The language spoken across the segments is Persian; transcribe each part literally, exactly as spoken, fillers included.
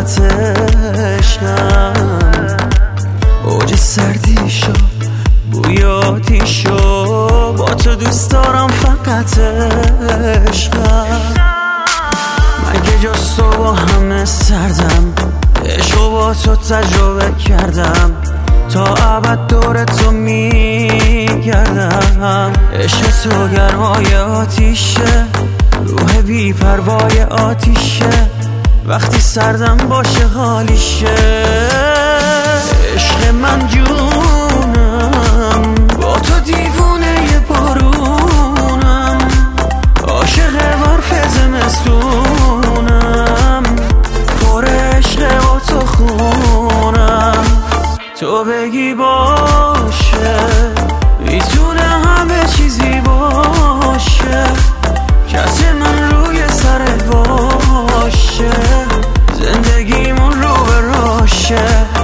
فقط عشقم. اوج سردی شو بوی آتیشو، با تو دوست دارم فقط عشقم. من که جز تو با همه سردم، عشقو با تو تجربه کردم، تا ابد دور تو میگردم. عشق تو گرمای آتیشه، روح بی پروای آتیشه، وقتی سردم باشه حالیشه. عشق من جونم، با تو دیوونه بارونم، عاشق برف زمستونم، پر عشق با تو خونم. تو بگی باشه میتونه همه چیزی باشه، کسی من روی سرت باشه، زندگیمون رو به راشه.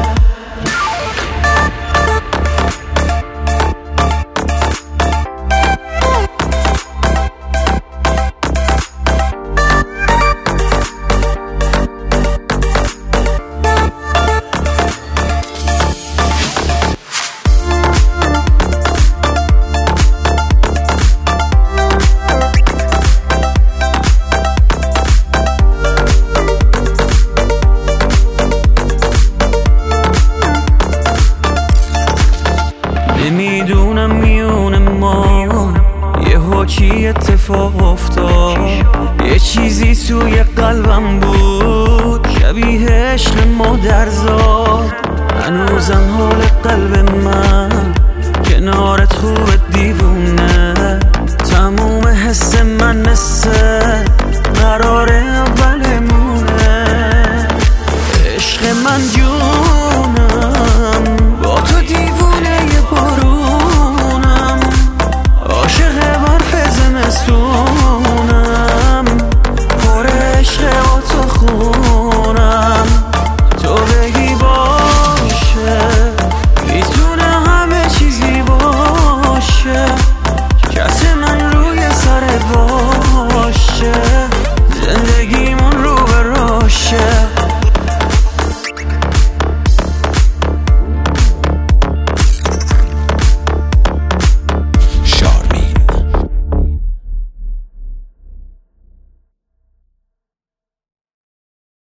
نمیدونم میونه ما یهو چی اتفاق افتاد، یه چیزی توی قلبم بود شبیه عشق مادرزاد. هنوزم حال قلب من کنارت خوبه